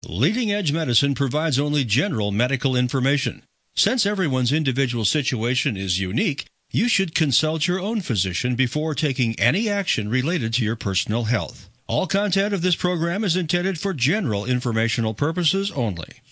Leading Edge Medicine provides only general medical information. Since everyone's individual situation is unique, you should consult your own physician before taking any action related to your personal health. All content of this program is intended for general informational purposes only.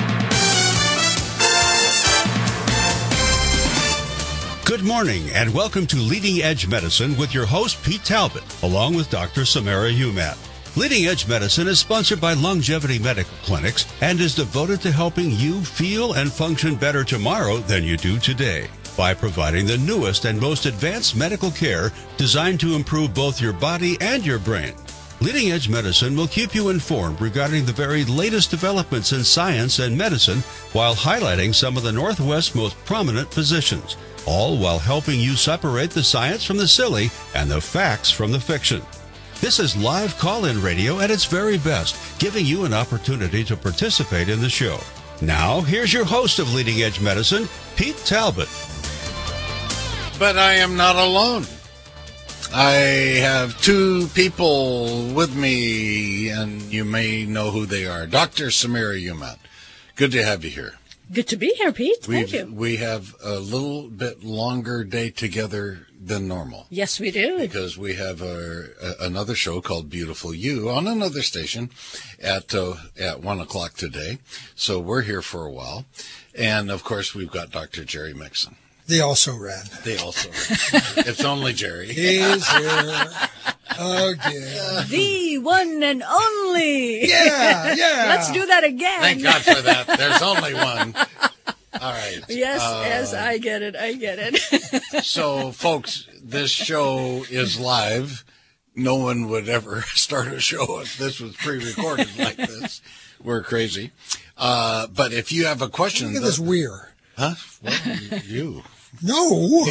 Good morning and welcome to Leading Edge Medicine with your host Pete Talbot, along with Dr. Samara Umat. Leading Edge Medicine is sponsored by Longevity Medical Clinics and is devoted to helping you feel and function better tomorrow than you do today by providing the newest and most advanced medical care designed to improve both your body and your brain. Leading Edge Medicine will keep you informed regarding the very latest developments in science and medicine while highlighting some of the Northwest's most prominent physicians, all while helping you separate the science from the silly and the facts from the fiction. This is live call-in radio at its very best, giving you an opportunity to participate in the show. Now, here's your host of Leading Edge Medicine, Pete Talbot. But I am not alone. I have two people with me, and you may know who they are. Dr. Samara Umat. Good to have you here. Good to be here, Pete. Thank you. We have a little bit longer day together than normal. Yes, we do. Because we have another show called Beautiful You on another station at 1 o'clock today. So we're here for a while. And, of course, we've got Dr. Jerry Mixon. They also ran. It's only Jerry. He's here again. The one and only. Yeah. Let's do that again. Thank God for that. There's only one. All right. Yes, I get it. So, folks, this show is live. No one would ever start a show if this was pre-recorded like this. We're crazy. But if you have a question... Look at this weird. Huh? Well, you... No.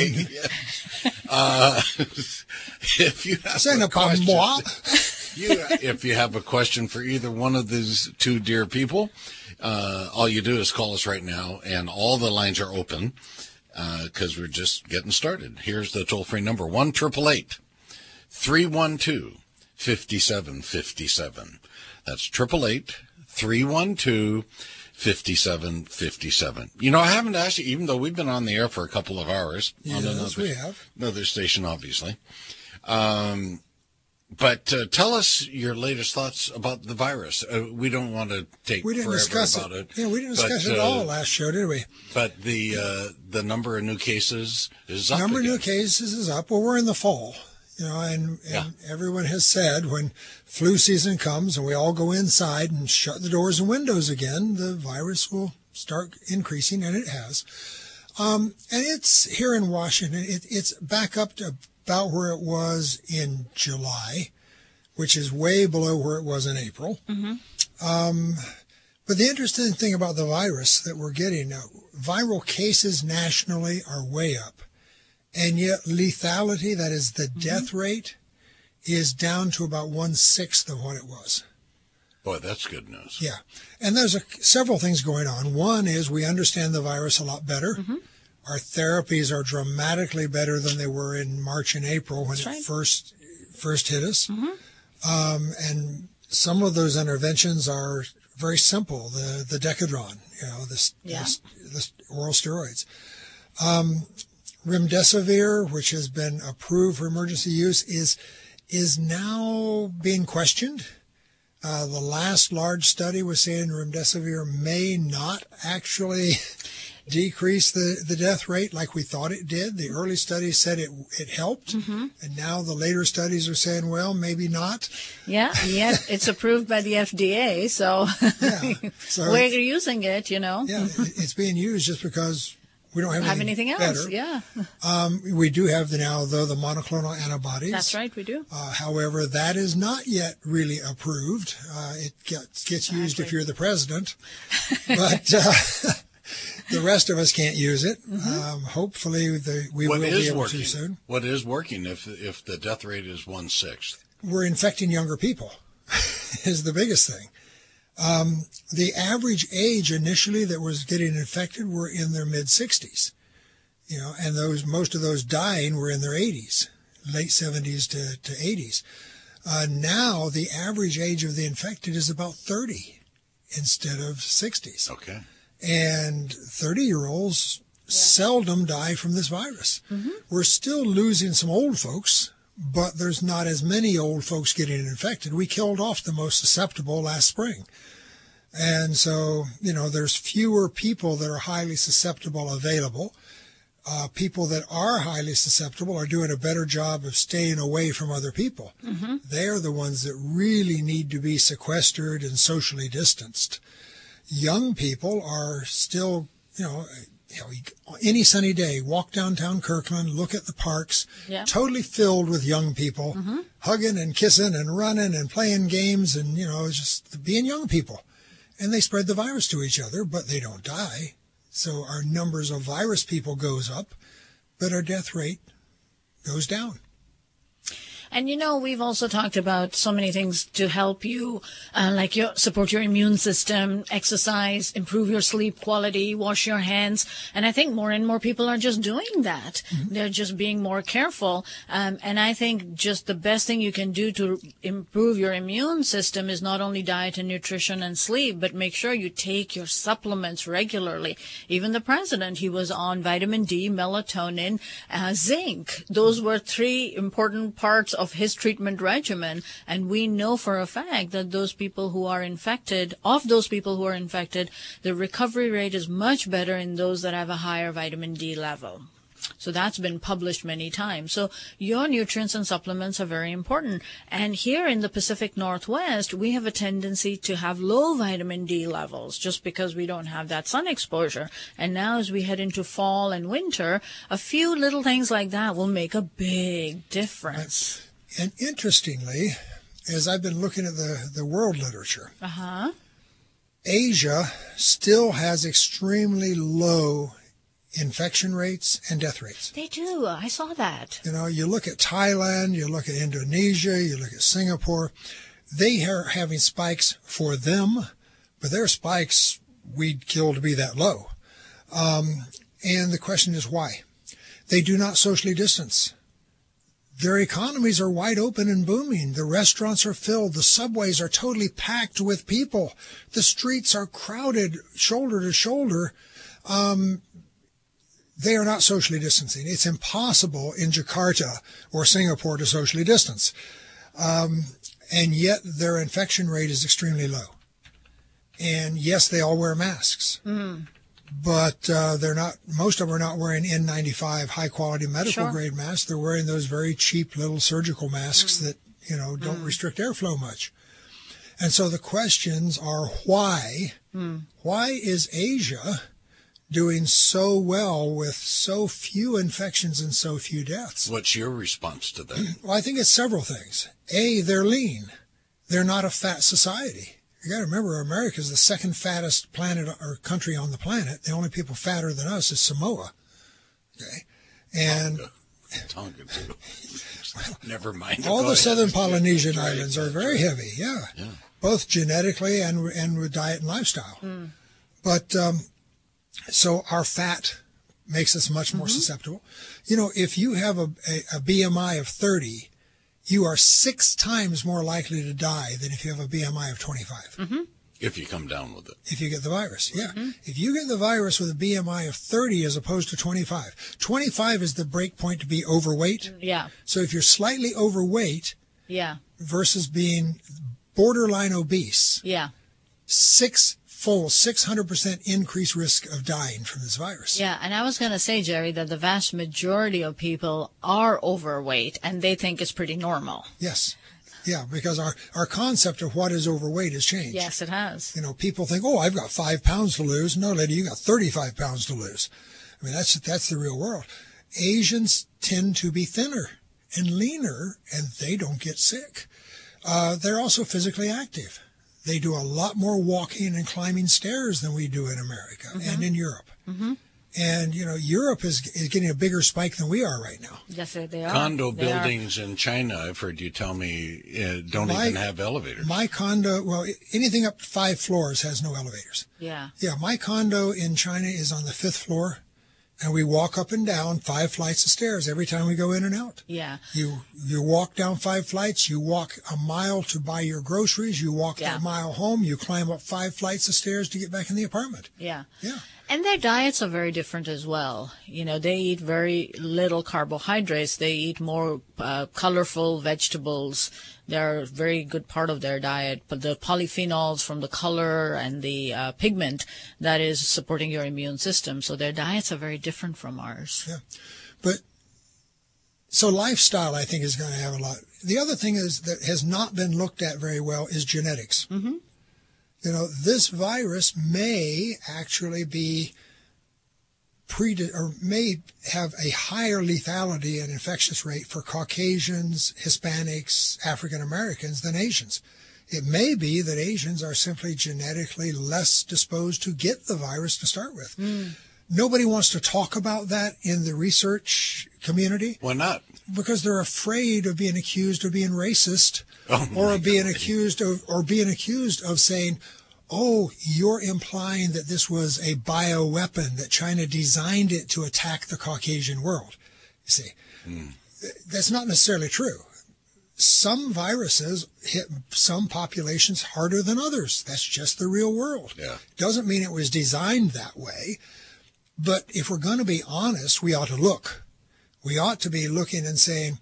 If you have a question, if you have a question for either one of these two dear people, all you do is call us right now, and all the lines are open because we're just getting started. Here's the toll-free number: 1-888-312-5757. That's 888-312-5757. You know, I haven't asked you, even though we've been on the air for a couple of hours. Yes, we have. Another station, obviously. But tell us your latest thoughts about the virus. We don't want to take forever about it. Yeah, we didn't discuss it at all last show, did we? But the number of new cases is up. Number of new cases is up. Well, we're in the fall. You know, and everyone has said when flu season comes and we all go inside and shut the doors and windows again, the virus will start increasing, and it has. And it's here in Washington. It's back up to about where it was in July, which is way below where it was in April. Mm-hmm. But the interesting thing about the virus that we're getting now, viral cases nationally are way up. And yet lethality, that is the death rate, is down to about 1/6 of what it was. Boy, that's good news. Yeah. And there's several things going on. One is we understand the virus a lot better. Mm-hmm. Our therapies are dramatically better than they were in March and April when it first hit us. Mm-hmm. And some of those interventions are very simple. The Decadron, the oral steroids. Remdesivir, which has been approved for emergency use, is now being questioned. The last large study was saying remdesivir may not actually decrease the death rate like we thought it did. The early studies said it helped, and now the later studies are saying, well, maybe not. Yeah, it's approved by the FDA, so, we're using it, Yeah, it's being used just because we don't have anything else. Better. Yeah. We do have now, though, the monoclonal antibodies. That's right, we do. However, that is not yet really approved. It gets used if you're the president, but the rest of us can't use it. Mm-hmm. Hopefully, we will be able to soon. What is working if the death rate is 1/6? We're infecting younger people is the biggest thing. The average age initially that was getting infected were in their mid-60s, and most of those dying were in their 80s, late 70s to 80s. Now the average age of the infected is about 30. instead of 60s. Okay. And 30-year-olds seldom die from this virus. Mm-hmm. We're still losing some old folks, but there's not as many old folks getting infected. We killed off the most susceptible last spring. And so, there's fewer people that are highly susceptible available. People that are highly susceptible are doing a better job of staying away from other people. Mm-hmm. They're the ones that really need to be sequestered and socially distanced. Young people are still, any sunny day, walk downtown Kirkland, look at the parks, totally filled with young people, hugging and kissing and running and playing games and, just being young people. And they spread the virus to each other, but they don't die. So our numbers of virus people goes up, but our death rate goes down. And, we've also talked about so many things to help you, like support your immune system, exercise, improve your sleep quality, wash your hands. And I think more and more people are just doing that. Mm-hmm. They're just being more careful. And I think just the best thing you can do to improve your immune system is not only diet and nutrition and sleep, but make sure you take your supplements regularly. Even the president, he was on vitamin D, melatonin, zinc. Those were 3 important parts of his treatment regimen, and we know for a fact that those people who are infected, the recovery rate is much better in those that have a higher vitamin D level. So that's been published many times. So your nutrients and supplements are very important. And here in the Pacific Northwest, we have a tendency to have low vitamin D levels just because we don't have that sun exposure. And now as we head into fall and winter, a few little things like that will make a big difference. And interestingly, as I've been looking at the world literature, Asia still has extremely low infection rates and death rates. They do. I saw that. You look at Thailand, you look at Indonesia, you look at Singapore. They are having spikes for them, but their spikes we'd kill to be that low. And the question is why? They do not socially distance. Their economies are wide open and booming. The restaurants are filled. The subways are totally packed with people. The streets are crowded shoulder to shoulder. They are not socially distancing. It's impossible in Jakarta or Singapore to socially distance. And yet their infection rate is extremely low. And yes, they all wear masks. Mm. But they're not. Most of them are not wearing N95 high-quality medical-grade masks. They're wearing those very cheap little surgical masks that don't restrict airflow much. And so the questions are why? Why is Asia doing so well with so few infections and so few deaths? What's your response to that? Well, I think it's several things. A, they're lean. They're not a fat society. You got to remember, America is the second fattest planet or country on the planet. The only people fatter than us is Samoa. Okay, and Tonga too. Never mind. All the southern Polynesian islands are very heavy. Yeah, both genetically and with diet and lifestyle. Mm. But so our fat makes us much more susceptible. If you have a BMI of 30. You are 6 times more likely to die than if you have a BMI of 25. Mm-hmm. If you come down with it. If you get the virus, yeah. Mm-hmm. If you get the virus with a BMI of 30 as opposed to 25. 25 is the break point to be overweight. Yeah. So if you're slightly overweight versus being borderline obese, 600% increased risk of dying from this virus. Yeah, and I was going to say, Jerry, that the vast majority of people are overweight, and they think it's pretty normal. Yes. Yeah, because our concept of what is overweight has changed. Yes, it has. People think, I've got 5 pounds to lose. No, lady, you got 35 pounds to lose. I mean, that's the real world. Asians tend to be thinner and leaner, and they don't get sick. They're also physically active. They do a lot more walking and climbing stairs than we do in America and in Europe. Mm-hmm. And, Europe is getting a bigger spike than we are right now. Yes, they are. Condo buildings in China, I've heard you tell me, don't even have elevators. My condo, anything up to 5 floors has no elevators. Yeah. Yeah, my condo in China is on the 5th floor, And we walk up and down 5 flights of stairs every time we go in and out. Yeah. You walk down 5 flights, you walk a mile to buy your groceries, you walk that mile home, you climb up 5 flights of stairs to get back in the apartment. Yeah. Yeah. And their diets are very different as well. You know, they eat very little carbohydrates. They eat more colorful vegetables. They're a very good part of their diet. But the polyphenols from the color and the pigment, that is supporting your immune system. So their diets are very different from ours. Yeah. But so lifestyle, I think, is going to have a lot. The other thing is that has not been looked at very well is genetics. Mm-hmm. You know, this virus may actually be or may have a higher lethality and infectious rate for Caucasians, Hispanics, African Americans than Asians. It may be that Asians are simply genetically less disposed to get the virus to start with. Nobody wants to talk about that in the research community. Why not? Because they're afraid of being accused of being racist, or being accused of saying, "Oh, you're implying that this was a bioweapon, that China designed it to attack the Caucasian world." You see, that's not necessarily true. Some viruses hit some populations harder than others. That's just the real world. Yeah. Doesn't mean it was designed that way. But if we're going to be honest, we ought to look. We ought to be looking and saying,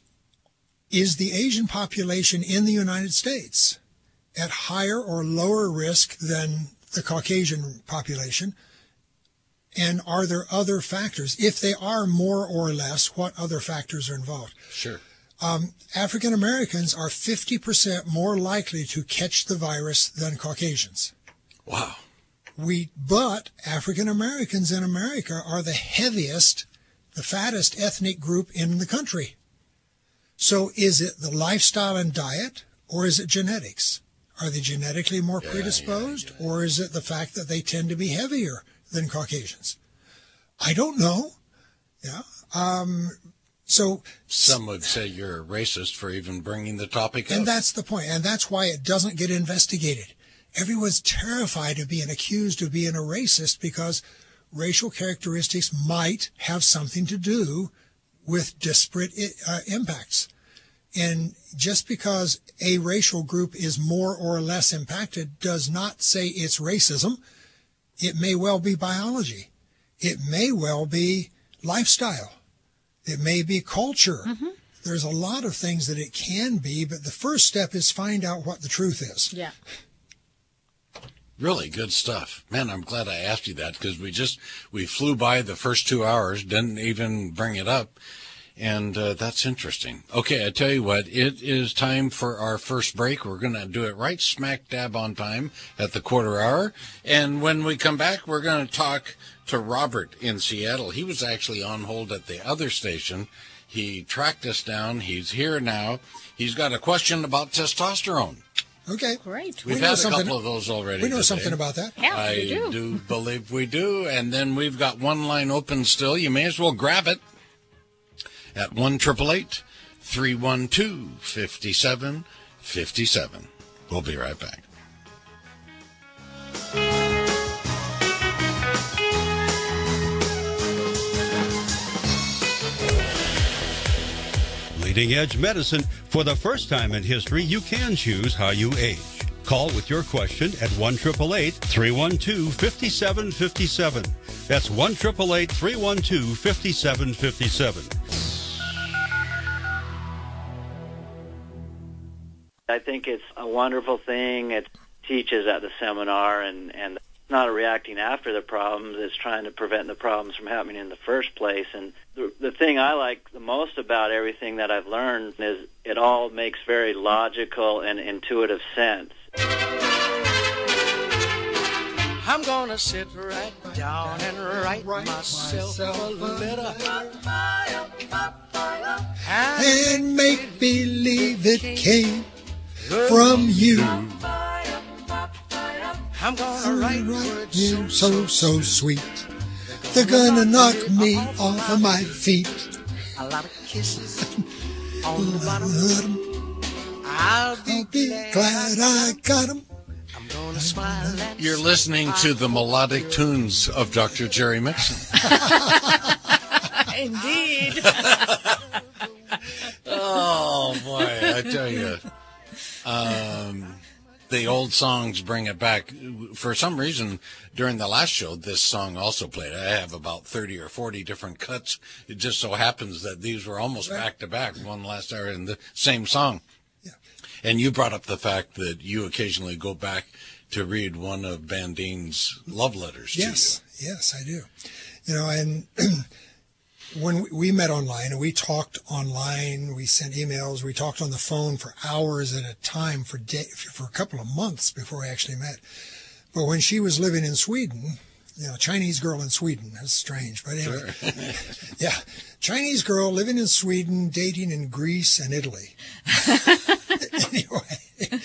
is the Asian population in the United States at higher or lower risk than the Caucasian population? And are there other factors? If they are more or less, what other factors are involved? Sure. African Americans are 50% more likely to catch the virus than Caucasians. Wow. But African Americans in America are the heaviest, the fattest ethnic group in the country. So is it the lifestyle and diet, or is it genetics? Are they genetically more predisposed, or is it the fact that they tend to be heavier than Caucasians? I don't know. Yeah. So some would say you're a racist for even bringing the topic up. And that's the point. And that's why it doesn't get investigated. Everyone's terrified of being accused of being a racist because racial characteristics might have something to do with disparate impacts. And just because a racial group is more or less impacted does not say it's racism. It may well be biology. It may well be lifestyle. It may be culture. Mm-hmm. There's a lot of things that it can be, but the first step is find out what the truth is. Yeah. Really good stuff. Man, I'm glad I asked you that because we flew by the first 2 hours, didn't even bring it up. And that's interesting. Okay, I tell you what, it is time for our first break. We're going to do it right smack dab on time at the quarter hour. And when we come back, we're going to talk to Robert in Seattle. He was actually on hold at the other station. He tracked us down. He's here now. He's got a question about testosterone. Okay. Great. We've had a couple of those already. We know today. Something about that. Yeah, I do believe we do. And then we've got one line open still. You may as well grab it at 1-888-312-5757. We'll be right back. Leading Edge Medicine. For the first time in history, you can choose how you age. Call with your question at 1-888-312-5757. That's 1-888-312-5757. I think it's a wonderful thing. It teaches at the seminar, and not reacting after the problems. It's trying to prevent the problems from happening in the first place. And the thing I like the most about everything that I've learned is it all makes very logical and intuitive sense. I'm gonna sit right down and write myself a letter and make believe it came from you. I'm gonna write you so sweet. They're gonna knock me off of my feet. A lot of kisses on the bottom. I'll be glad I got 'em. I'm gonna smile and You're listening to the melodic tunes of Dr. Jerry Mixon. Indeed. Oh, boy, I tell you. The old songs bring it back. For some reason, during the last show, this song also played. I have about 30 or 40 different cuts. It just so happens that these were almost back to back, one last hour in the same song. Yeah. And you brought up the fact that you occasionally go back to read one of Bandine's love letters to you. Yes, I do. You know, and when we met online and we talked online, we sent emails, we talked on the phone for hours at a time for a couple of months before we actually met. But when she was living in Sweden, you know, Chinese girl in Sweden, that's strange, but anyway. Sure. Yeah, Chinese girl living in Sweden, dating in Greece and Italy. Anyway,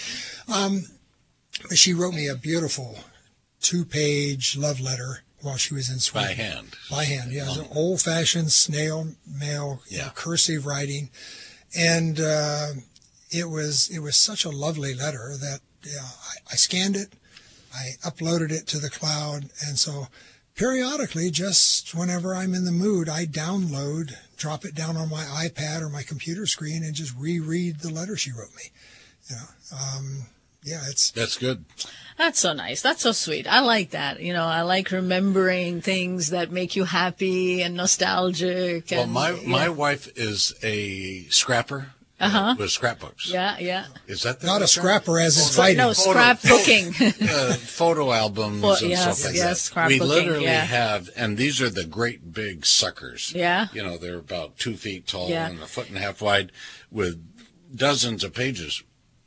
but she wrote me a beautiful 2-page love letter while she was in Sweden. By hand, yeah. It was an old-fashioned snail mail, cursive writing. And it was such a lovely letter that I scanned it, I uploaded it to the cloud, and so periodically, just whenever I'm in the mood, I drop it down on my iPad or my computer screen and just reread the letter she wrote me. You know, that's good. That's so nice. That's so sweet. I like that. You know, I like remembering things that make you happy and nostalgic. Well, and, my wife is a scrapper with scrapbooks. Yeah. Is that not a scrapper as in fighting? No, scrapbooking. Photo albums and stuff like that. Scrapbooking. We literally have, and these are the great big suckers. Yeah. You know, they're about 2 feet tall and a foot and a half wide with dozens of pages.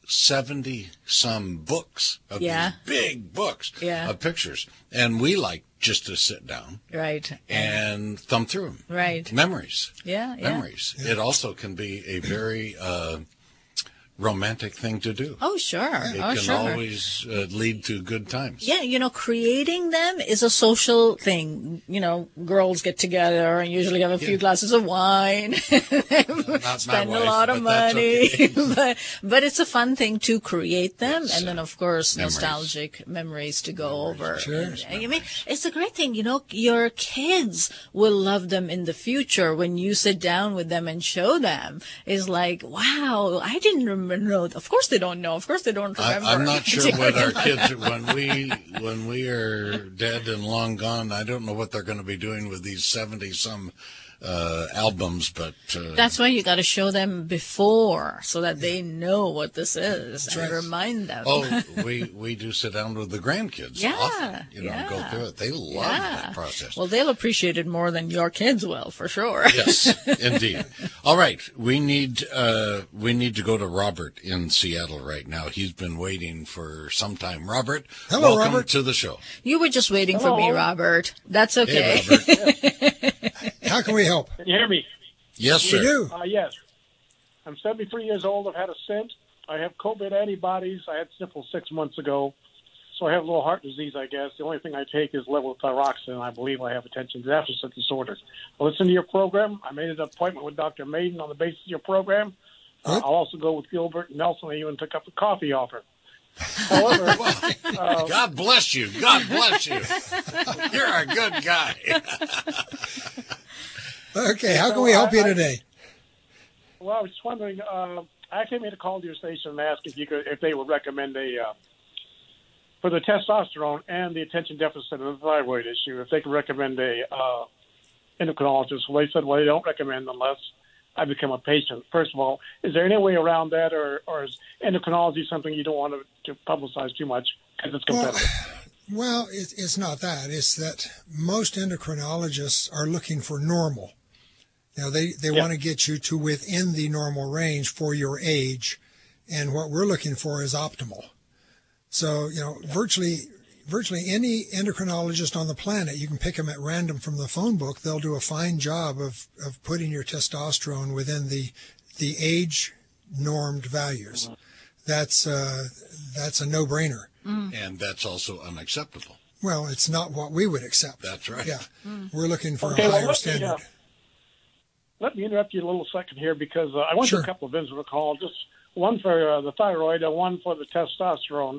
70-some books of these big books of pictures. And we like just to sit down. Right. And thumb through them. Right. Memories. Memories. Yeah. It also can be a very romantic thing to do. Oh, sure. It can always lead to good times. Yeah, you know, creating them is a social thing. You know, girls get together and usually have a few glasses of wine, spend a lot of money. Okay. but it's a fun thing to create them, and then, of course, nostalgic memories to go over. Sure. I mean, it's a great thing. You know, your kids will love them in the future when you sit down with them and show them. It's like, wow, I didn't remember. No, of course they don't know. Of course they don't remember. I'm not sure what our kids, when we are dead and long gone, I don't know what they're going to be doing with these 70-some albums, but that's why you got to show them before so that they know what this is and remind them. Oh, we do sit down with the grandkids often, and go through it. They love that process. Well, they'll appreciate it more than your kids will, for sure. Yes, indeed. All right, we need to go to Robert in Seattle right now. He's been waiting for some time. Robert, hello, welcome Robert. to the show. You were just waiting for me, Robert. That's okay. Hey, Robert. How can we help? Can you hear me? Yes, sir. We do. Yes. I'm 73 years old. I've had a stent. I have COVID antibodies. I had sniffles 6 months ago. So I have a little heart disease, I guess. The only thing I take is levothyroxine. I believe I have attention deficit disorder. I listen to your program. I made an appointment with Dr. Maiden on the basis of your program. I'll also go with Gilbert and Nelson. I even took up a coffee offer. However, God bless you. God bless you. You're a good guy. Okay, how can we help you today? Well, I was just wondering. I actually made a call to your station and asked if they would recommend for the testosterone and the attention deficit and the thyroid issue, if they could recommend a endocrinologist. Well, they said, well, they don't recommend unless I become a patient. First of all, is there any way around that, or is endocrinology something you don't want to publicize too much because it's competitive? Well, it's not that. It's that most endocrinologists are looking for normal. You know, they want to get you to within the normal range for your age, and what we're looking for is optimal. So, you know, virtually any endocrinologist on the planet, you can pick them at random from the phone book. They'll do a fine job of putting your testosterone within the age normed values. That's a no-brainer. And that's also unacceptable. Well, it's not what we would accept. That's right. Yeah. We're looking for a higher standard. Let me interrupt you a little second here because I went to a couple of visits call, just one for the thyroid and one for the testosterone.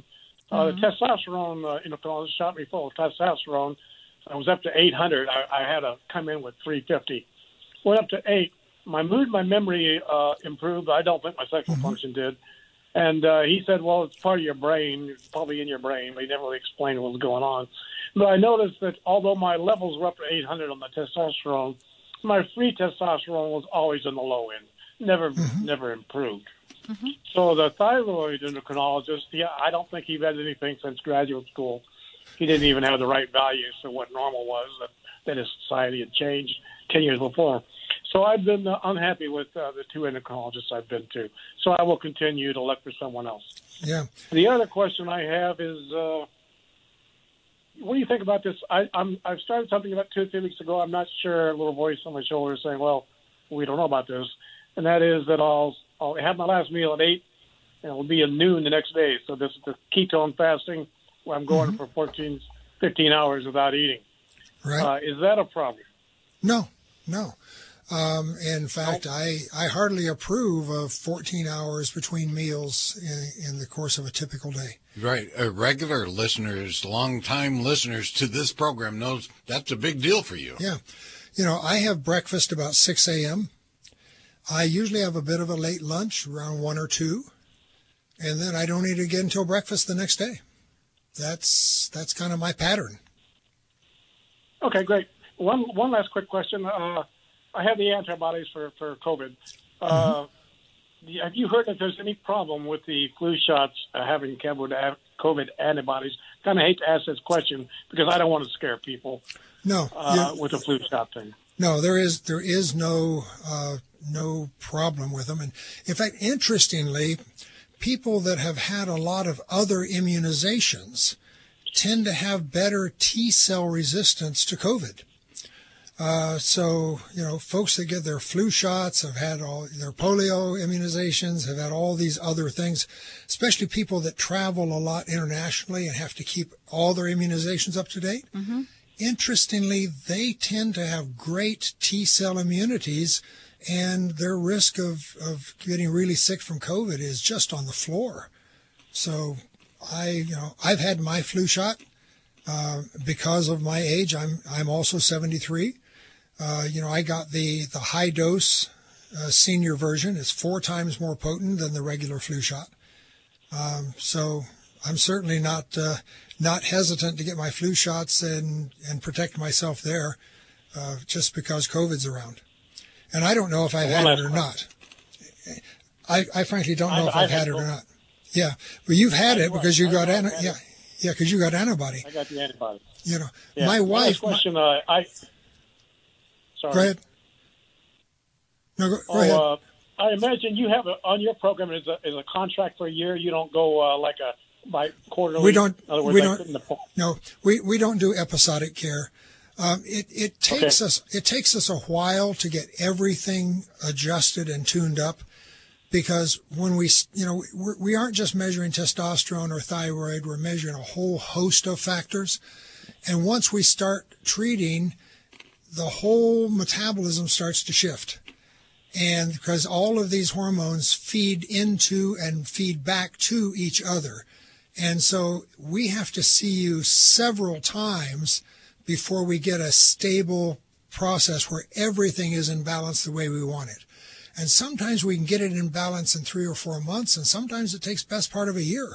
The testosterone, shot me full of testosterone. I was up to 800. I had to come in with 350. Went up to 8. My mood, my memory improved. I don't think my sexual function did. And he said, well, it's part of your brain. It's probably in your brain. But he never really explained what was going on. But I noticed that although my levels were up to 800 on the testosterone, my free testosterone was always in the low end. Never improved. So the thyroid endocrinologist, I don't think he read anything since graduate school. He didn't even have the right values for what normal was, that his society had changed 10 years before. So I've been unhappy with the two endocrinologists I've been to. So I will continue to look for someone else. Yeah. The other question I have is, what do you think about this? I've started something about 2 or 3 weeks ago. I'm not sure. A little voice on my shoulder saying, well, we don't know about this. And that is that I'll have my last meal at 8, and it'll be at noon the next day. So this is the ketone fasting, where I'm going for 14, 15 hours without eating. Right. Is that a problem? No. In fact, I hardly approve of 14 hours between meals in the course of a typical day. Right. Regular listeners, long-time listeners to this program knows that's a big deal for you. Yeah. I have breakfast about 6 a.m. I usually have a bit of a late lunch around 1 or 2, and then I don't eat again until breakfast the next day. That's kind of my pattern. Okay, great. One last quick question. I have the antibodies for COVID. Have you heard that there's any problem with the flu shots having COVID antibodies? Kind of hate to ask this question because I don't want to scare people. No, with the flu shot thing. No, there is no problem with them. And in fact, interestingly, people that have had a lot of other immunizations tend to have better T cell resistance to COVID. So, folks that get their flu shots have had all their polio immunizations, have had all these other things, especially people that travel a lot internationally and have to keep all their immunizations up to date. Mm-hmm. Interestingly, they tend to have great T cell immunities, and their risk of getting really sick from COVID is just on the floor. So I've had my flu shot because of my age. I'm also 73. I got the high dose senior version. It's 4 times more potent than the regular flu shot. So I'm certainly not hesitant to get my flu shots and protect myself there just because COVID's around. And I don't know if I've had it or not. I frankly don't know if I've had it or not. Yeah, but you've had it because you got because you got antibody. I got the antibody. My wife. Question. Sorry. Go ahead. No, go ahead. I imagine you have on your program is a contract for a year. You don't go by quarterly. We don't. In other words, we don't do episodic care. It takes us a while to get everything adjusted and tuned up, because when we aren't just measuring testosterone or thyroid, we're measuring a whole host of factors. And once we start treating, the whole metabolism starts to shift. And because all of these hormones feed into and feed back to each other. And so we have to see you several times before we get a stable process where everything is in balance the way we want it. And sometimes we can get it in balance in 3 or 4 months, and sometimes it takes best part of a year.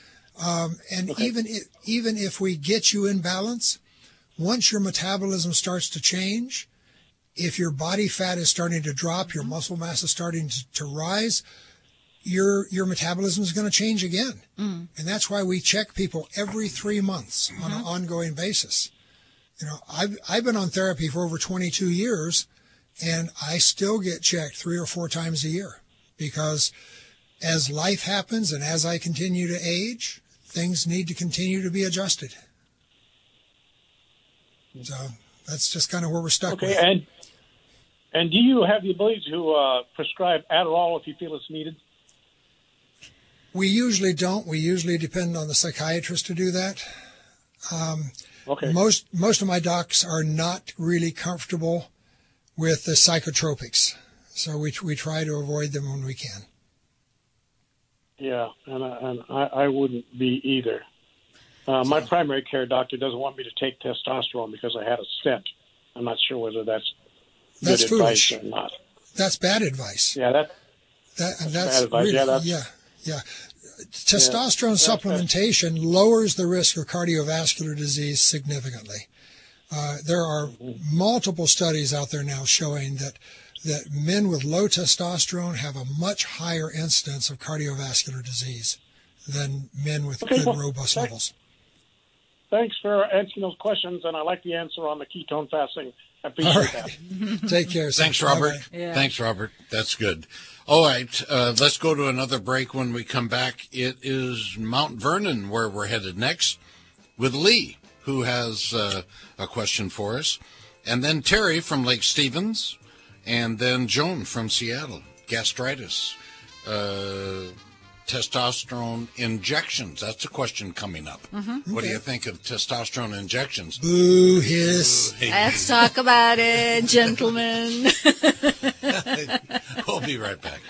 Even if we get you in balance, once your metabolism starts to change, if your body fat is starting to drop, your muscle mass is starting to rise, your metabolism is going to change again. Mm. And that's why we check people every 3 months on an ongoing basis. I've been on therapy for over 22 years, and I still get checked 3 or 4 times a year, because as life happens and as I continue to age, things need to continue to be adjusted. So that's just kind of where we're stuck with. Okay, and do you have the ability to prescribe Adderall if you feel it's needed? We usually don't. We usually depend on the psychiatrist to do that. Okay. Most of my docs are not really comfortable with the psychotropics, so we try to avoid them when we can. Yeah, and I wouldn't be either. My primary care doctor doesn't want me to take testosterone because I had a stent. I'm not sure whether that's good foolish advice or not. That's bad advice. Yeah, that's bad advice. Really, yeah. Testosterone supplementation lowers the risk of cardiovascular disease significantly. There are multiple studies out there now showing that men with low testosterone have a much higher incidence of cardiovascular disease than men with good, robust levels. Thanks for answering those questions, and I like the answer on the ketone fasting. I appreciate that. Take care. Thanks, Robert. Yeah. Thanks, Robert. That's good. All right, let's go to another break. When we come back, it is Mount Vernon where we're headed next with Lee, who has a question for us, and then Terry from Lake Stevens, and then Joan from Seattle. Gastritis, testosterone injections. That's a question coming up. What do you think of testosterone injections? Boo hiss. Let's talk about it, gentlemen. We'll be right back.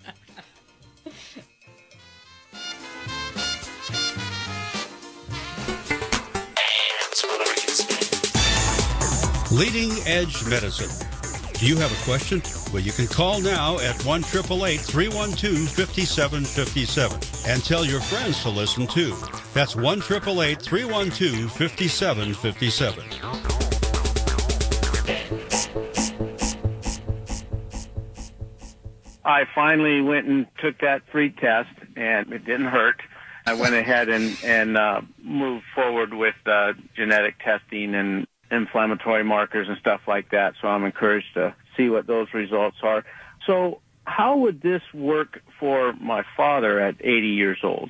Leading Edge Medicine. Do you have a question? Well, you can call now at 1-888-312-5757 and tell your friends to listen too. That's 1-888-312-5757. I finally went and took that free test, and it didn't hurt. I went ahead and moved forward with genetic testing and inflammatory markers and stuff like that, so I'm encouraged to see what those results are. So how would this work for my father at 80 years old?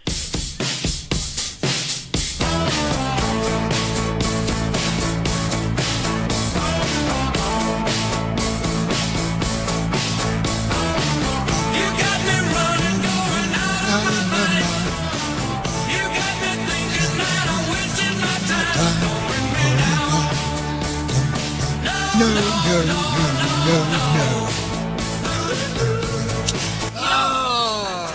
No. Oh,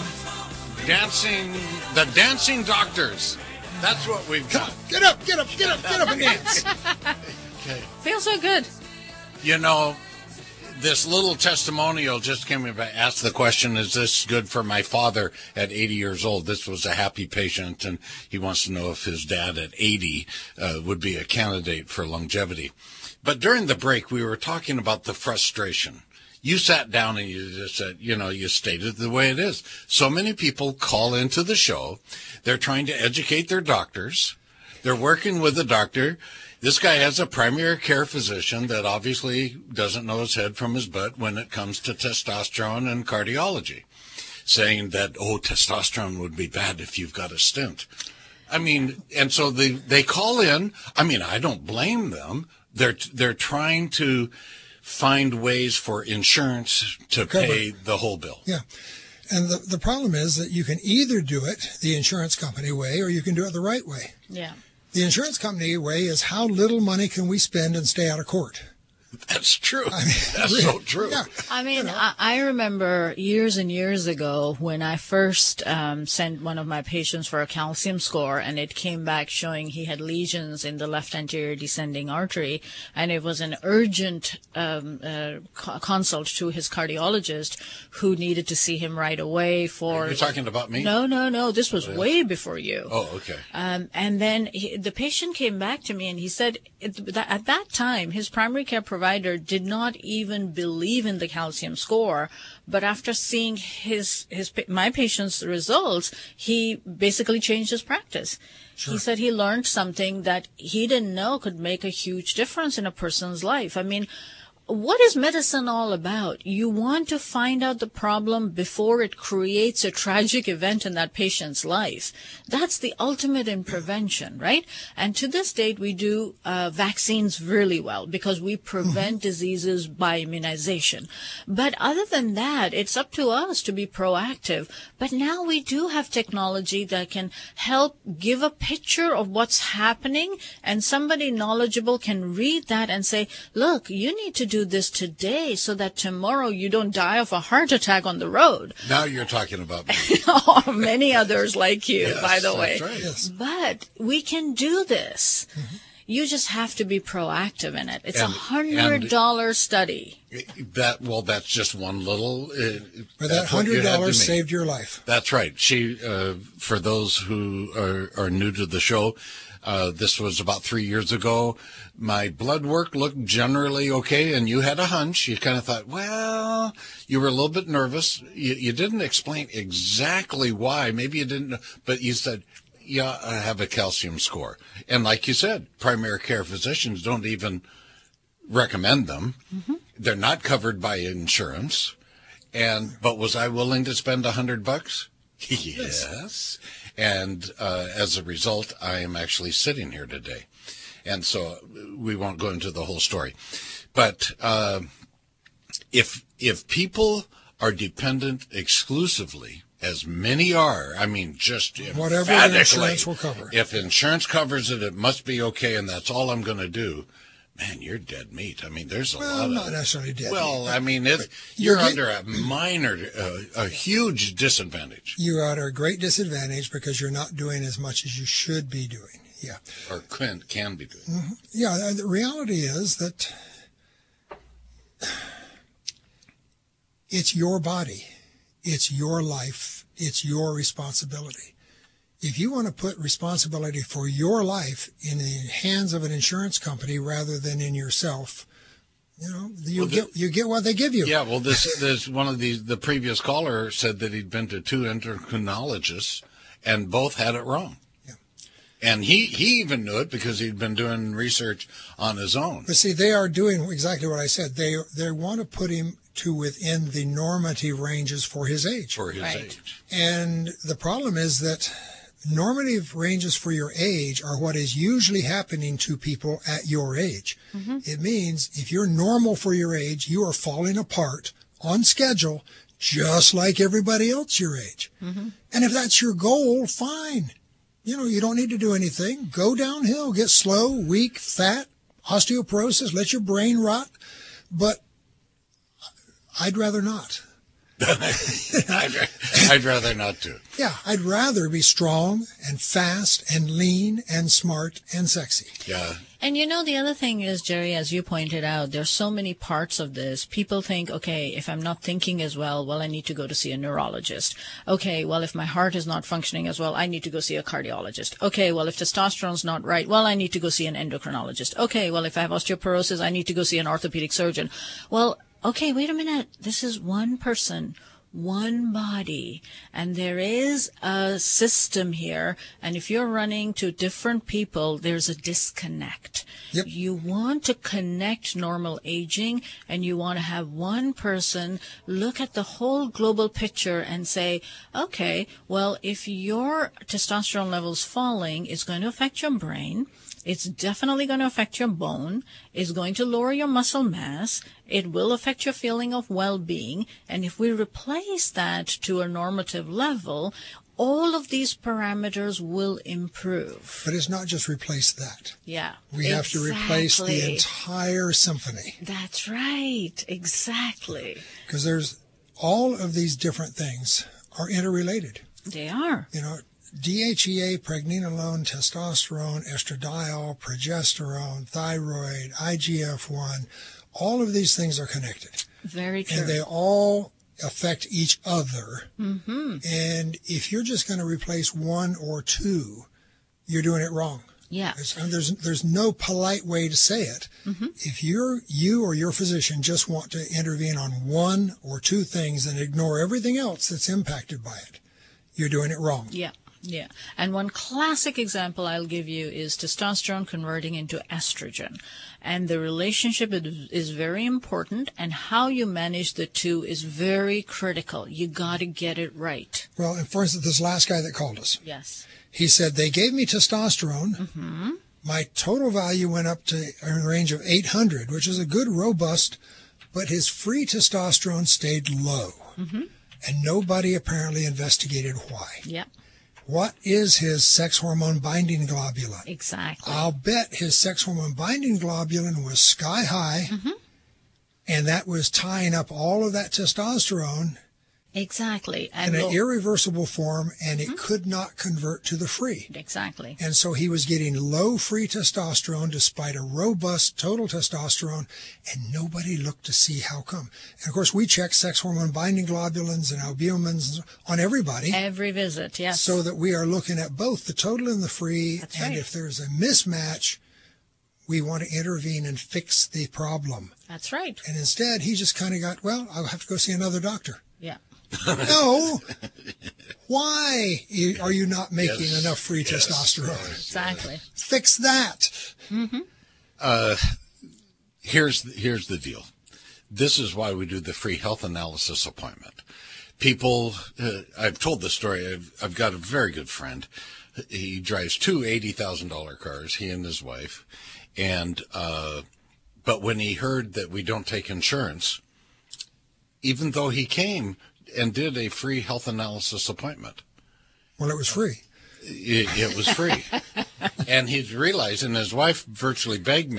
the dancing doctors. That's what we've got. Get up and dance. Okay. Feels so good. You know, this little testimonial just came in. Asked the question, is this good for my father at 80 years old? This was a happy patient, and he wants to know if his dad at 80 would be a candidate for longevity. But during the break, we were talking about the frustration. You sat down and you just said, you stated the way it is. So many people call into the show. They're trying to educate their doctors. They're working with the doctor. This guy has a primary care physician that obviously doesn't know his head from his butt when it comes to testosterone and cardiology, saying that, testosterone would be bad if you've got a stent. I mean, and so they call in. I mean, I don't blame them. They're trying to find ways for insurance to pay the whole bill. Yeah. And the problem is that you can either do it the insurance company way or you can do it the right way. Yeah. The insurance company way is how little money can we spend and stay out of court. That's true. I mean, that's really, so true. Yeah. I mean, I remember years and years ago when I first sent one of my patients for a calcium score, and it came back showing he had lesions in the left anterior descending artery, and it was an urgent consult to his cardiologist who needed to see him right away for... You're talking about me? No. This was way before you. Oh, okay. And then the patient came back to me, and he said at that time, his primary care provider did not even believe in the calcium score, but after seeing my patient's results, he basically changed his practice. Sure. He said he learned something that he didn't know could make a huge difference in a person's life. I mean, what is medicine all about? You want to find out the problem before it creates a tragic event in that patient's life. That's the ultimate in prevention, right? And to this date, we do vaccines really well because we prevent diseases by immunization. But other than that, it's up to us to be proactive. But now we do have technology that can help give a picture of what's happening, and somebody knowledgeable can read that and say, look, you need to do do this today so that tomorrow you don't die of a heart attack on the road. Now you're talking about me. Or many others like you, Yes, by the way. that's right. Yes. But we can do this. Mm-hmm. You just have to be proactive in it. It's And- $100 study. That's just one little. But that $100 saved your life. That's right. She, for those who are new to the show, this was about 3 years ago. My blood work looked generally okay, and you had a hunch. You kind of thought, well, you were a little bit nervous. You didn't explain exactly why. Maybe you didn't, but you said, yeah, I have a calcium score. And like you said, primary care physicians don't even recommend them. Mm-hmm. They're not covered by insurance. But was I willing to spend $100? Yes. And as a result, I am actually sitting here today. And so we won't go into the whole story. But if people are dependent exclusively, as many are, I mean, just Whatever the emphatically, insurance will cover. if insurance covers it, it must be okay, and that's all I'm going to do. Man, you're dead meat. I mean, there's a lot of... not necessarily dead Well, meat. I mean, you're under a huge disadvantage. You're at a great disadvantage because you're not doing as much as you should be doing. Yeah. Or can be doing. Mm-hmm. Yeah, the reality is that it's your body. It's your life. It's your responsibility. If you want to put responsibility for your life in the hands of an insurance company rather than in yourself, you get what they give you. Yeah, well, there's one of the previous caller said that he'd been to 2 endocrinologists and both had it wrong. Yeah. And he even knew it because he'd been doing research on his own. But see, they are doing exactly what I said. They want to put him to within the normative ranges for his age. For his Right. age. And the problem is that normative ranges for your age are what is usually happening to people at your age. Mm-hmm. It means if you're normal for your age, you are falling apart on schedule just like everybody else your age. Mm-hmm. And if that's your goal, fine. You don't need to do anything. Go downhill, get slow, weak, fat, osteoporosis, let your brain rot. But I'd rather not. I'd rather not to. Yeah, I'd rather be strong and fast and lean and smart and sexy. Yeah. And the other thing is, Jerry, as you pointed out, there's so many parts of this. People think, okay, if I'm not thinking as well, I need to go to see a neurologist. Okay, well, if my heart is not functioning as well, I need to go see a cardiologist. Okay, well, if testosterone's not right, I need to go see an endocrinologist. Okay, well, if I have osteoporosis, I need to go see an orthopedic surgeon. Well, okay, wait a minute. This is one person, one body, and there is a system here, and if you're running to different people, there's a disconnect. Yep. You want to connect normal aging, and you want to have one person look at the whole global picture and say, okay, well, if your testosterone level's falling, it's going to affect your brain. It's definitely going to affect your bone. It's going to lower your muscle mass. It will affect your feeling of well-being. And if we replace that to a normative level, all of these parameters will improve. But it's not just replace that. Yeah. We have to replace the entire symphony. That's right. Exactly. Because there's all of these different things are interrelated. They are. DHEA, pregnenolone, testosterone, estradiol, progesterone, thyroid, IGF-1, all of these things are connected. Very true. And they all affect each other. Mm-hmm. And if you're just going to replace one or two, you're doing it wrong. Yeah. There's no polite way to say it. Mm-hmm. If you or your physician just want to intervene on one or two things and ignore everything else that's impacted by it, you're doing it wrong. Yeah. Yeah. And one classic example I'll give you is testosterone converting into estrogen. And the relationship is very important, and how you manage the two is very critical. You got to get it right. Well, and for instance, this last guy that called us, Yes. he said they gave me testosterone. Mm-hmm. My total value went up to a range of 800, which is a good robust, but his free testosterone stayed low. Mm-hmm. And nobody apparently investigated why. Yeah. What is his sex hormone binding globulin? Exactly. I'll bet his sex hormone binding globulin was sky high, Mm-hmm. And that was tying up all of that testosterone Exactly. in an irreversible form, and it could not convert to the free. Exactly. And so he was getting low free testosterone despite a robust total testosterone, and nobody looked to see how come. And of course, we check sex hormone binding globulins and albumins on everybody. Every visit, yes. So that we are looking at both the total and the free. That's and right. if there's a mismatch, we want to intervene and fix the problem. That's right. And instead, he just kind of got, well, I'll have to go see another doctor. Yeah. No. Why are you not making enough free testosterone? Exactly. Fix that. Mm-hmm. Here's the deal. This is why we do the free health analysis appointment. People, I've told the story. I've got a very good friend. He drives two $80,000 cars, he and his wife. And, but when he heard that we don't take insurance, even though he came and did a free health analysis appointment. Well, it was free. It was free. And he realized, and his wife virtually begged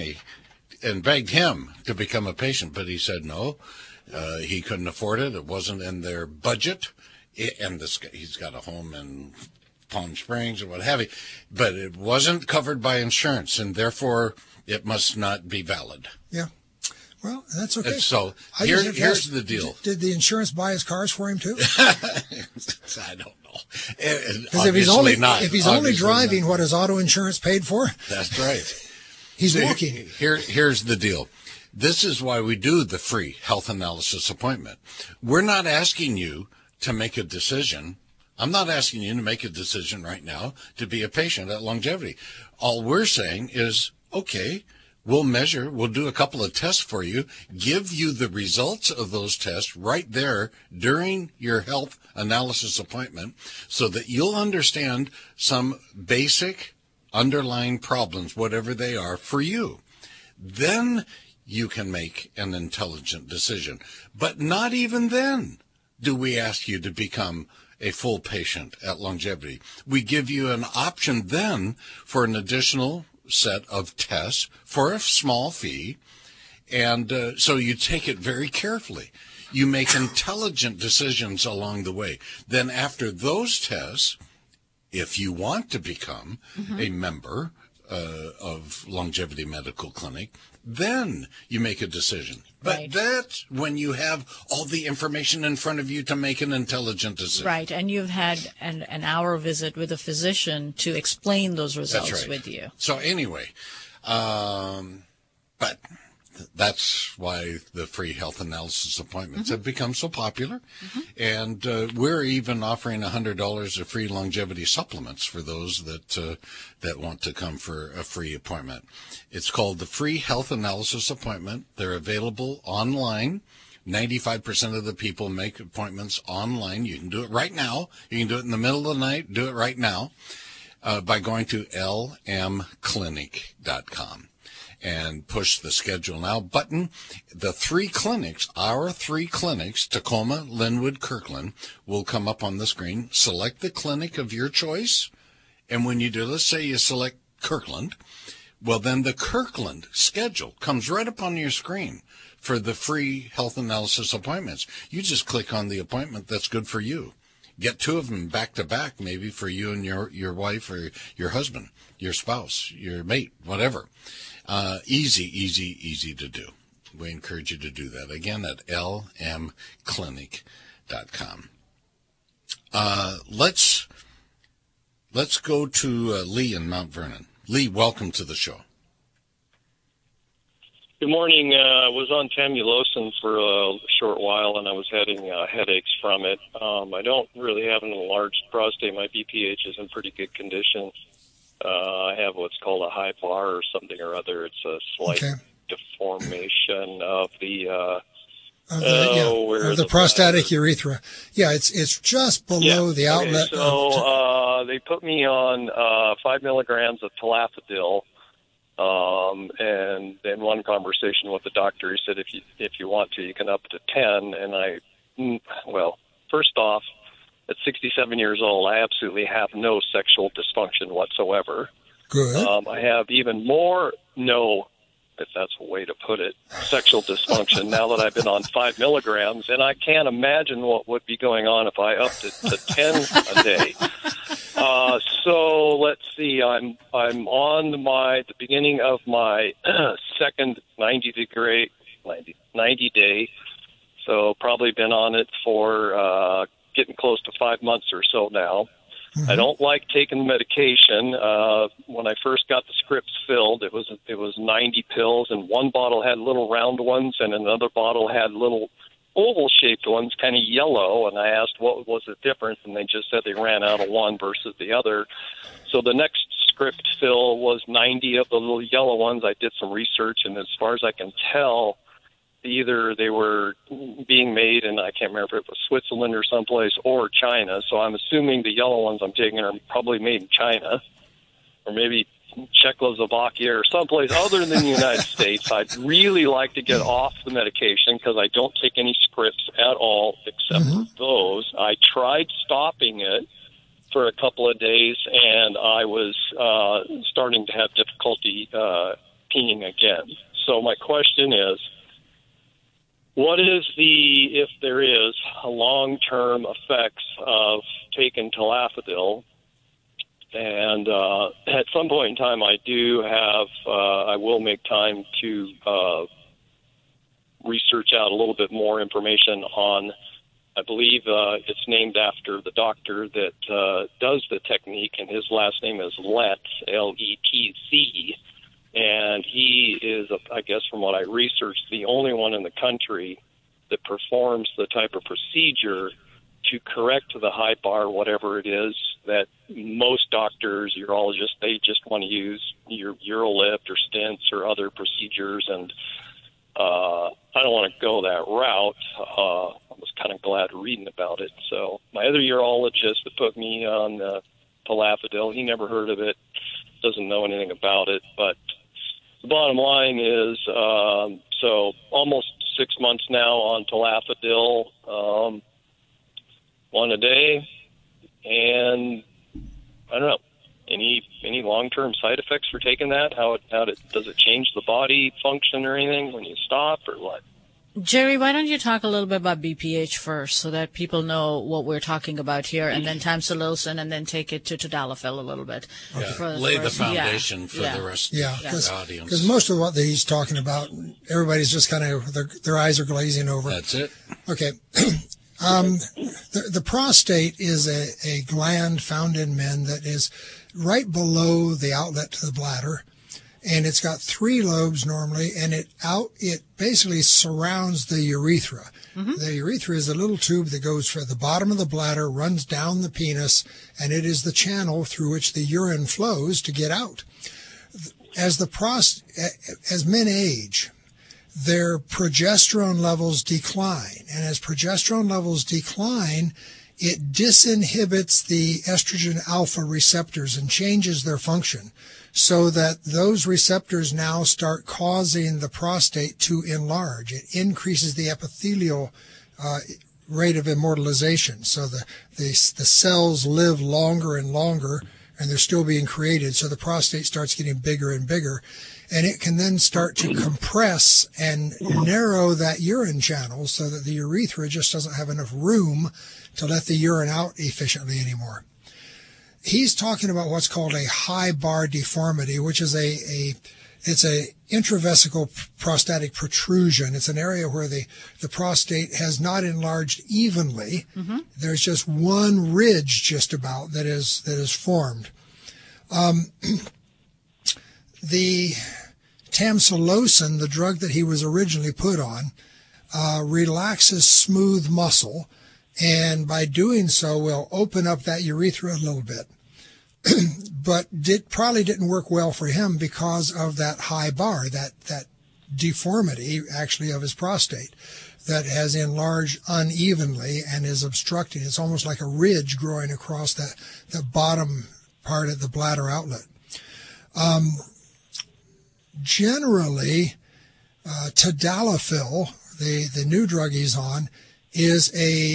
him to become a patient, but he said no. He couldn't afford it. It wasn't in their budget. And he's got a home in Palm Springs or what have you, but it wasn't covered by insurance, and therefore it must not be valid. Yeah. Well, that's okay. And so here's the deal. Did the insurance buy his cars for him too? I don't know. Because if he's only driving what his auto insurance paid for, that's right. He's walking. Here's the deal. This is why we do the free health analysis appointment. We're not asking you to make a decision. I'm not asking you to make a decision right now to be a patient at Longevity. All we're saying is, okay, we'll do a couple of tests for you, give you the results of those tests right there during your health analysis appointment so that you'll understand some basic underlying problems, whatever they are, for you. Then you can make an intelligent decision. But not even then do we ask you to become a full patient at Longevity. We give you an option then for an additional set of tests for a small fee, and so you take it very carefully. You make intelligent decisions along the way. Then after those tests, if you want to become a member of Longevity Medical Clinic, then you make a decision. But that's when you have all the information in front of you to make an intelligent decision. Right, and you've had an hour visit with a physician to explain those results with you. So anyway, but that's why the free health analysis appointments have become so popular. And we're even offering $100 of free longevity supplements for those that want to come for a free appointment. It's called the free health analysis appointment. They're available online. 95% of the people make appointments online. You can do it right now. You can do it in the middle of the night. Do it right now by going to lmclinic.com. and push the Schedule Now button. The our three clinics, Tacoma, Linwood, Kirkland, will come up on the screen. Select the clinic of your choice. And when you do, let's say you select Kirkland, well, then the Kirkland schedule comes right up on your screen for the free health analysis appointments. You just click on the appointment that's good for you. Get two of them back to back, maybe for you and your wife or your husband, your spouse, your mate, whatever. Easy to do. We encourage you to do that. Again, at lmclinic.com. Let's go to Lee in Mount Vernon. Lee, welcome to the show. Good morning. I was on Tamsulosin for a short while, and I was having headaches from it. I don't really have an enlarged prostate. My BPH is in pretty good condition. I have what's called a high bar or something or other. It's a slight deformation of the prostatic urethra. Yeah, it's just below the outlet. So they put me on 5 milligrams of tolafadil. And in one conversation with the doctor, he said, if you want to, you can up to 10. And first off, at 67 years old, I absolutely have no sexual dysfunction whatsoever. Good. I have even more no if that's a way to put it, sexual dysfunction now that I've been on 5 milligrams, and I can't imagine what would be going on if I upped it to 10 a day. So let's see, I'm on the beginning of my second 90 day, so probably been on it for getting close to 5 months or so now. I don't like taking the medication. When I first got the scripts filled, it was 90 pills, and one bottle had little round ones, and another bottle had little oval-shaped ones, kind of yellow. And I asked what was the difference, and they just said they ran out of one versus the other. So the next script fill was 90 of the little yellow ones. I did some research, and as far as I can tell, either they were being made in, I can't remember if it was Switzerland or someplace, or China. So I'm assuming the yellow ones I'm taking are probably made in China, or maybe Czechoslovakia or someplace other than the United States. I'd really like to get off the medication because I don't take any scripts at all except for those. I tried stopping it for a couple of days, and I was starting to have difficulty peeing again. So my question is, what is if there is, long-term effects of taking tolafadil? And at some point in time, I will make time to research out a little bit more information on, I believe it's named after the doctor that does the technique, and his last name is Letz, Letz. And he is, I guess from what I researched, the only one in the country that performs the type of procedure to correct the high bar, whatever it is, that most doctors, urologists, they just want to use your UroLift or stents or other procedures. And I don't want to go that route. I was kind of glad reading about it. So my other urologist that put me on tolafadil, he never heard of it, doesn't know anything about it, but the bottom line is, so almost 6 months now on tolafadil, one a day, and I don't know, any long-term side effects for taking that? Does it change the body function or anything when you stop, or what? Jerry, why don't you talk a little bit about BPH first so that people know what we're talking about here, and then tamsulosin, and then take it to tadalafil a little bit. Yeah. Lay the foundation for the rest of the audience. Because most of what he's talking about, everybody's just kind of, their eyes are glazing over. That's it. Okay. The prostate is a gland found in men that is right below the outlet to the bladder. And it's got 3 lobes normally, and it basically surrounds the urethra. The urethra is a little tube that goes from the bottom of the bladder, runs down the penis, and it is the channel through which the urine flows to get out. As men age, their progesterone levels decline, and as progesterone levels decline, it disinhibits the estrogen alpha receptors and changes their function, so that those receptors now start causing the prostate to enlarge. It increases the epithelial rate of immortalization, so the cells live longer and longer, and they're still being created, so the prostate starts getting bigger and bigger, and it can then start to compress and narrow that urine channel so that the urethra just doesn't have enough room to let the urine out efficiently anymore. He's talking about what's called a high bar deformity, which is it's a intravesical prostatic protrusion. It's an area where the prostate has not enlarged evenly. There's just one ridge just about that is formed. The tamsulosin, the drug that he was originally put on, relaxes smooth muscle, and by doing so will open up that urethra a little bit. But probably didn't work well for him because of that high bar, that deformity actually of his prostate that has enlarged unevenly and is obstructing. It's almost like a ridge growing across the bottom part of the bladder outlet. Generally, tadalafil, the new drug he's on, is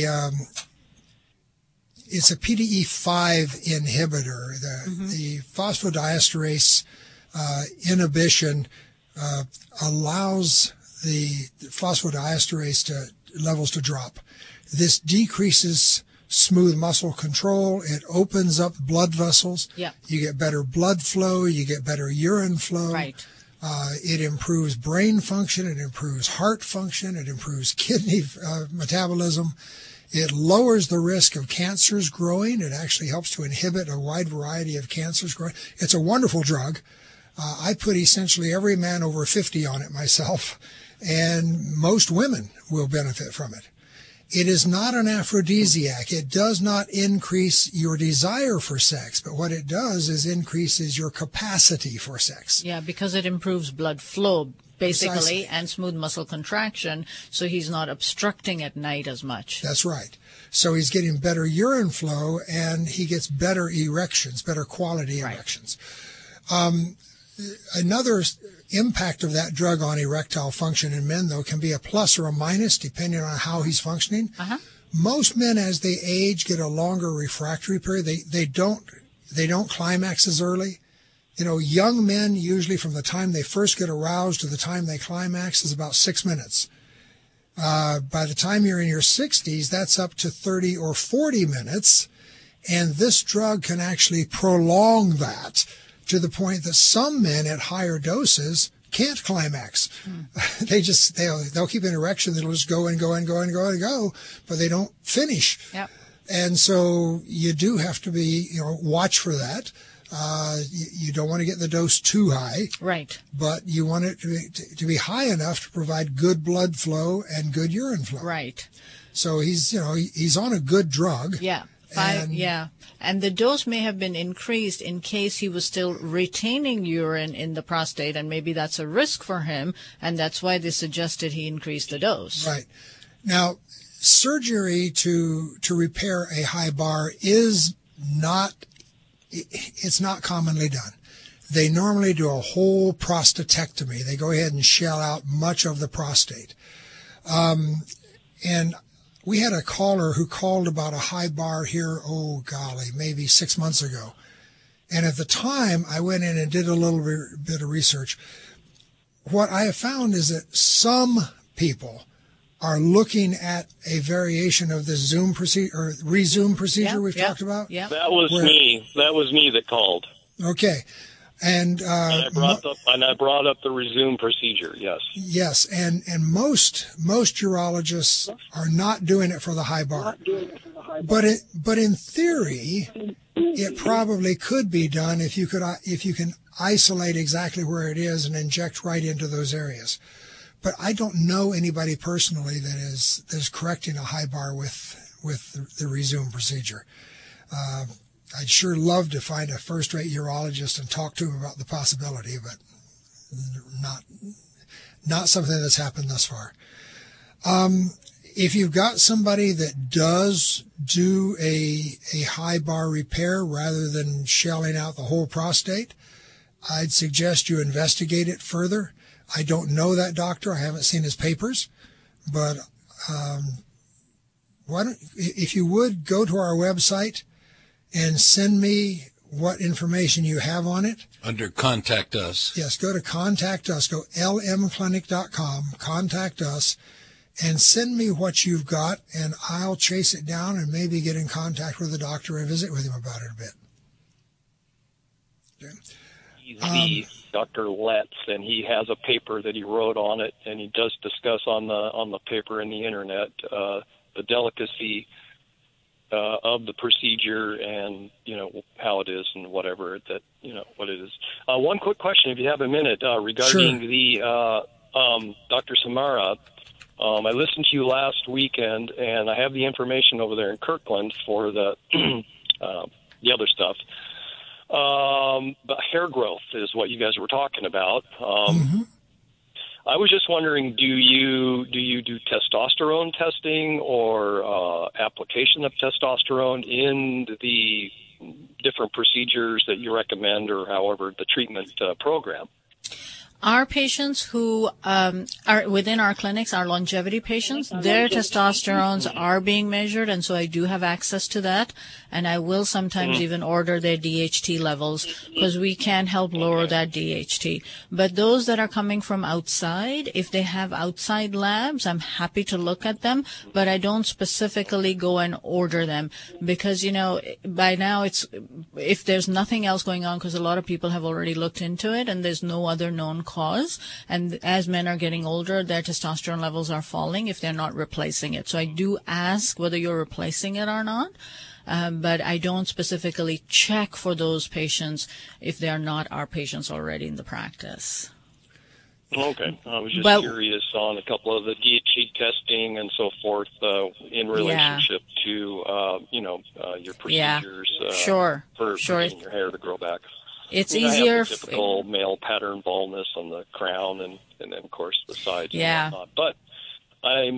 it's a PDE5 inhibitor. The phosphodiesterase inhibition allows the phosphodiesterase levels to drop. This decreases smooth muscle control. It opens up blood vessels. Yeah. You get better blood flow. You get better urine flow. Right. It improves brain function. It improves heart function. It improves kidney metabolism. It lowers the risk of cancers growing. It actually helps to inhibit a wide variety of cancers growing. It's a wonderful drug. I put essentially every man over 50 on it myself, and most women will benefit from it. It is not an aphrodisiac. It does not increase your desire for sex, but what it does is increases your capacity for sex. Yeah, because it improves blood flow, basically, Precisely. and smooth muscle contraction, so he's not obstructing at night as much. That's right. So he's getting better urine flow, and he gets better erections, better quality erections. Another impact of that drug on erectile function in men, though, can be a plus or a minus depending on how he's functioning. Most men, as they age, get a longer refractory period. They don't climax as early. You know, young men, usually from the time they first get aroused to the time they climax is about 6 minutes. By the time you're in your 60s, that's up to 30 or 40 minutes. And this drug can actually prolong that to the point that some men at higher doses can't climax. They'll keep an erection that'll just go and go and go and go and go, but they don't finish. Yep. And so you do have to be, watch for that. You don't want to get the dose too high. Right. But you want it to be high enough to provide good blood flow and good urine flow. Right. So he's on a good drug. Yeah. And the dose may have been increased in case he was still retaining urine in the prostate, and maybe that's a risk for him, and that's why they suggested he increase the dose. Right. Now, surgery to repair a high bar is not commonly done. They normally do a whole prostatectomy. They go ahead and shell out much of the prostate. And we had a caller who called about a high bar here, maybe 6 months ago. And at the time, I went in and did a little bit of research. What I have found is that some people are looking at a variation of the Zoom procedure or resume procedure we've talked about. Yeah, that was me. That was me that called. Okay, and I brought up the resume procedure. Yes. Yes, and most urologists are not doing it for the high bar. But in theory, it probably could be done if you can isolate exactly where it is and inject right into those areas. But I don't know anybody personally that is correcting a high bar with the resume procedure. I'd sure love to find a first-rate urologist and talk to him about the possibility, but not something that's happened thus far. If you've got somebody that does do a high bar repair rather than shelling out the whole prostate, I'd suggest you investigate it further. I don't know that doctor. I haven't seen his papers, but if you would, go to our website and send me what information you have on it. Under Contact Us. Yes, go to Contact Us. Go lmclinic.com, Contact Us, and send me what you've got, and I'll chase it down and maybe get in contact with the doctor and visit with him about it a bit. Okay. He's the Dr. Letts, and he has a paper that he wrote on it, and he does discuss on the paper and the internet the delicacy of the procedure and how it is and whatever that what it is. One quick question, if you have a minute, regarding the Dr. Samara. I listened to you last weekend, and I have the information over there in Kirkland for the other stuff. But hair growth is what you guys were talking about. I was just wondering, do you do testosterone testing or application of testosterone in the different procedures that you recommend, or however the treatment program? Our patients who are within our clinics, our longevity patients, their testosterones are being measured, and so I do have access to that. And I will sometimes even order their DHT levels because we can help lower that DHT. But those that are coming from outside, if they have outside labs, I'm happy to look at them, but I don't specifically go and order them because, by now if there's nothing else going on, because a lot of people have already looked into it and there's no other known cause. And as men are getting older, their testosterone levels are falling if they're not replacing it. So I do ask whether you're replacing it or not. But I don't specifically check for those patients if they're not our patients already in the practice. Okay. I was just curious on a couple of the DHT testing and so forth in relationship to, your procedures for getting your hair to grow back. It's easier. I have the typical male pattern baldness on the crown and then, of course, the sides and whatnot. But I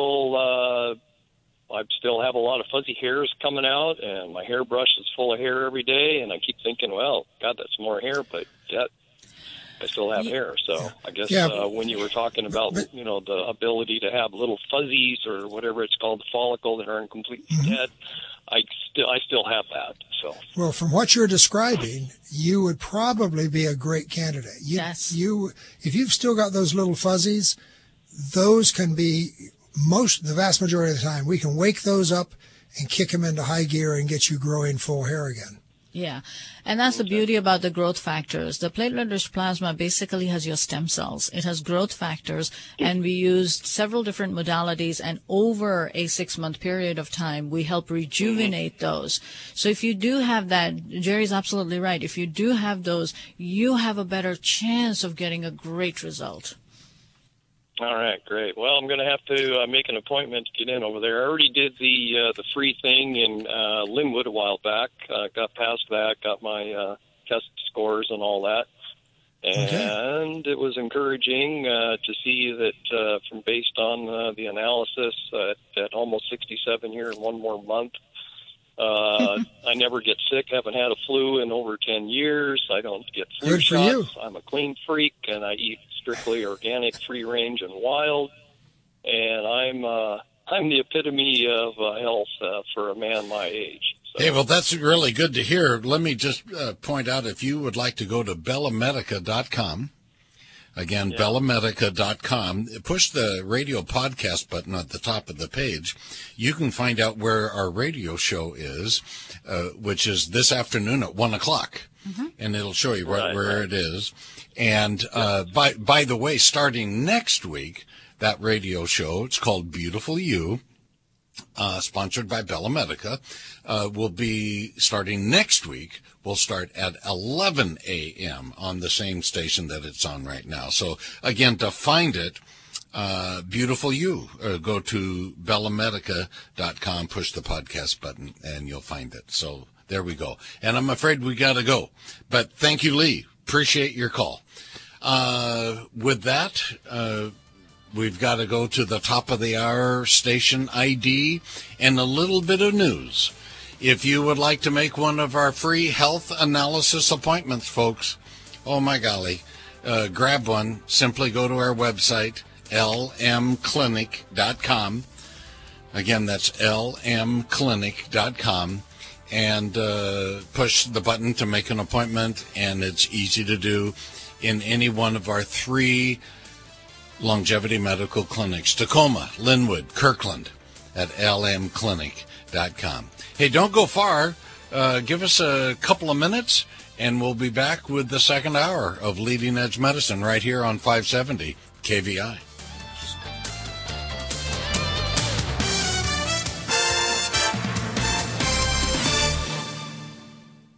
still have a lot of fuzzy hairs coming out, and my hairbrush is full of hair every day, and I keep thinking, well, God, that's more hair, but yet I still have hair. So I guess when you were talking about, the ability to have little fuzzies or whatever it's called, the follicle that aren't completely dead, I still have that. So well, from what you're describing, you would probably be a great candidate. If you've still got those little fuzzies, those can be the vast majority of the time, we can wake those up and kick them into high gear and get you growing full hair again. Yeah, and that's the beauty about the growth factors. The platelet-rich plasma basically has your stem cells. It has growth factors, and we used several different modalities, and over a 6-month period of time, we help rejuvenate those. So if you do have that, Jerry's absolutely right. If you do have those, you have a better chance of getting a great result. All right, great. Well, I'm going to have to make an appointment to get in over there. I already did the free thing in Linwood a while back. Got past that, got my test scores and all that. And it was encouraging to see that based on the analysis at almost 67 here in 1 more month, I never get sick. Haven't had a flu in over 10 years. I don't get flu shots. You. I'm a clean freak, and I eat strictly organic, free range, and wild. And I'm the epitome of health for a man my age. So. Hey, well, that's really good to hear. Let me just point out, if you would like to go to bellamedica.com, again, bellamedica.com, push the radio podcast button at the top of the page. You can find out where our radio show is, which is this afternoon at 1 o'clock. And it'll show you right where it is. And by the way, starting next week, that radio show, it's called Beautiful You, sponsored by Bella Medica, will be starting next week. We'll start at 11 a.m. on the same station that it's on right now. So, again, to find it, Beautiful You, go to bellamedica.com, push the podcast button, and you'll find it. So there we go. And I'm afraid we got to go. But thank you, Lee. Appreciate your call. With that, we've got to go to the top of the hour station ID and a little bit of news. If you would like to make one of our free health analysis appointments, folks, oh my golly, grab one. Simply go to our website, lmclinic.com. Again, that's lmclinic.com. And push the button to make an appointment, and it's easy to do in any one of our 3 longevity medical clinics, Tacoma, Linwood, Kirkland, at lmclinic.com. Hey, don't go far. Give us a couple of minutes, and we'll be back with the second hour of Leading Edge Medicine right here on 570 KVI.